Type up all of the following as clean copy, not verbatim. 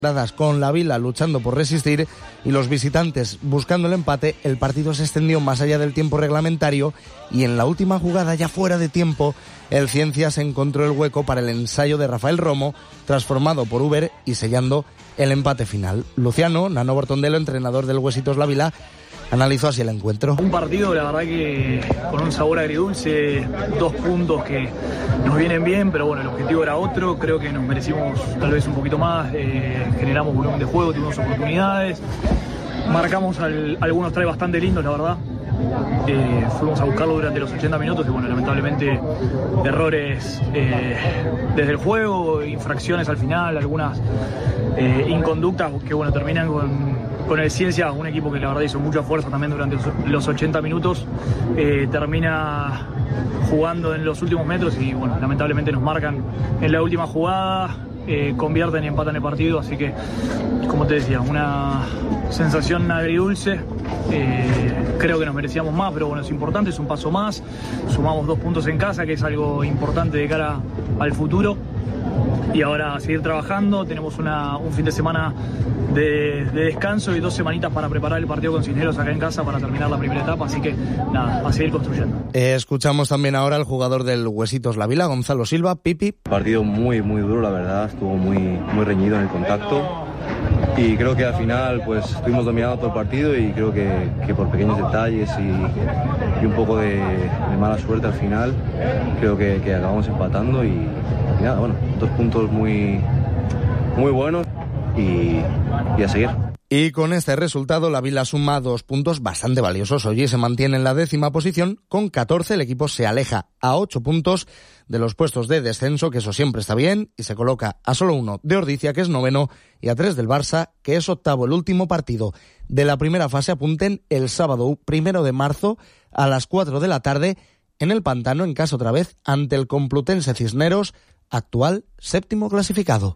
con la Vila luchando por resistir y los visitantes buscando el empate, el partido se extendió más allá del tiempo reglamentario y en la última jugada, ya fuera de tiempo, el Ciencias encontró el hueco para el ensayo de Rafael Romo, transformado por Uber y sellando el empate final. Luciano Nano Bortondelo, entrenador del Huesitos La Vila, analizó así el encuentro. Un partido, la verdad que con un sabor agridulce, 2 puntos que nos vienen bien, pero bueno, el objetivo era otro, creo que nos merecimos tal vez un poquito más, generamos volumen de juego, tuvimos oportunidades, marcamos algunos tries bastante lindos, la verdad. Fuimos a buscarlo durante los 80 minutos y bueno, lamentablemente errores desde el juego, infracciones al final, algunas inconductas que bueno, terminan con el Ciencias, un equipo que la verdad hizo mucha fuerza también durante los 80 minutos, termina jugando en los últimos metros y bueno, lamentablemente nos marcan en la última jugada, convierten y empatan el partido, así que como te decía, una sensación agridulce. Creo que nos merecíamos más, pero bueno, es importante, es un paso más, sumamos 2 puntos en casa, que es algo importante de cara al futuro, y ahora a seguir trabajando. Tenemos un fin de semana de descanso y 2 semanitas para preparar el partido con Cisneros acá en casa para terminar la primera etapa, así que nada, a seguir construyendo. Escuchamos también ahora al jugador del Huesitos La Vila, Gonzalo Silva. Pipi. Partido muy duro, la verdad, estuvo muy reñido en el contacto y creo que al final pues estuvimos dominando todo el partido y creo que por pequeños detalles y un poco de mala suerte al final creo que acabamos empatando y nada, bueno, 2 puntos muy buenos y a seguir. Y con este resultado la Vila suma 2 puntos bastante valiosos. Hoy se mantiene en la 10ª posición con 14. El equipo se aleja a 8 puntos de los puestos de descenso, que eso siempre está bien, y se coloca a solo 1 de Ordizia, que es 9º, y a 3 del Barça, que es 8º. El último partido de la primera fase, apunten, el sábado 1 de marzo a las 4 de la tarde en el Pantano, en casa otra vez ante el Complutense Cisneros, actual 7º clasificado.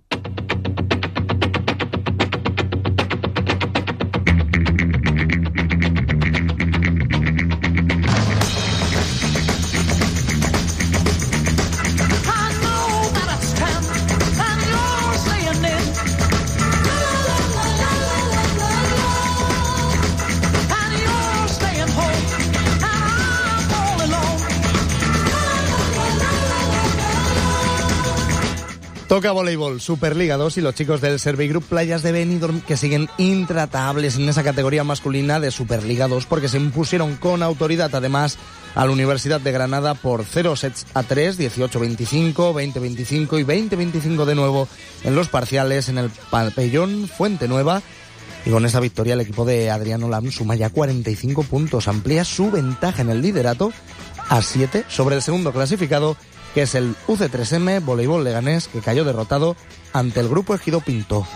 Toca voleibol, Superliga 2 y los chicos del Servigroup Playas de Benidorm, que siguen intratables en esa categoría masculina de Superliga 2 porque se impusieron con autoridad además a la Universidad de Granada por 0-3, 18-25, 20-25 y 20-25 de nuevo en los parciales en el pabellón Fuente Nueva. Y con esta victoria el equipo de Adriano Lam suma ya 45 puntos, amplía su ventaja en el liderato a 7 sobre el segundo clasificado, que es el UC3M Voleibol Leganés, que cayó derrotado ante el grupo Ejido Pinto.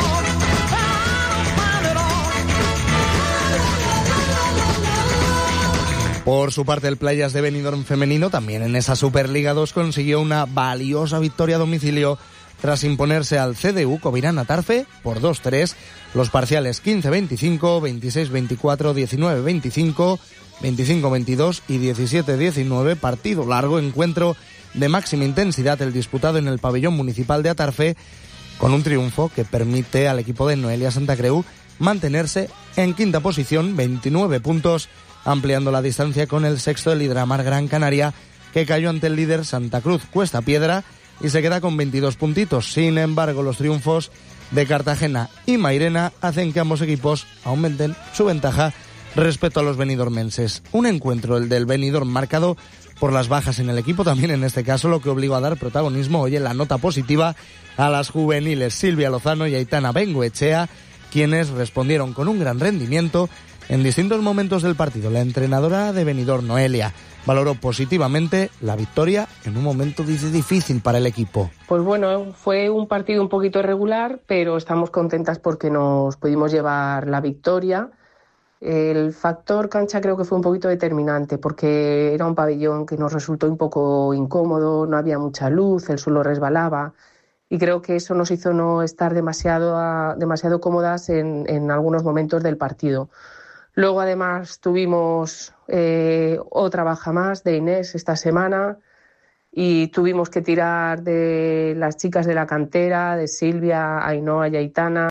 Por su parte, el Playas de Benidorm femenino, también en esa Superliga 2, consiguió una valiosa victoria a domicilio tras imponerse al CDU Covirán Atarfe por 2-3, los parciales 15-25, 26-24, 19-25, 25-22 y 17-19, partido largo, encuentro de máxima intensidad, el disputado en el pabellón municipal de Atarfe, con un triunfo que permite al equipo de Noelia Santa Creu mantenerse en 5ª posición, 29 puntos, ampliando la distancia con el 6º del Hidramar Gran Canaria, que cayó ante el líder Santa Cruz Cuesta Piedra y se queda con 22 puntitos. Sin embargo, los triunfos de Cartagena y Mairena hacen que ambos equipos aumenten su ventaja respecto a los benidormenses. Un encuentro, el del Benidorm, marcado por las bajas en el equipo también en este caso, lo que obligó a dar protagonismo hoy en la nota positiva a las juveniles Silvia Lozano y Aitana Bengoechea, quienes respondieron con un gran rendimiento en distintos momentos del partido. La entrenadora de Benidorm, Noelia, valoró positivamente la victoria en un momento difícil para el equipo. Pues bueno, fue un partido un poquito irregular, pero estamos contentas porque nos pudimos llevar la victoria. El factor cancha creo que fue un poquito determinante porque era un pabellón que nos resultó un poco incómodo, no había mucha luz, el suelo resbalaba y creo que eso nos hizo no estar demasiado cómodas en algunos momentos del partido. Luego además tuvimos otra baja más de Inés esta semana y tuvimos que tirar de las chicas de la cantera, de Silvia, Ainhoa y Aitana.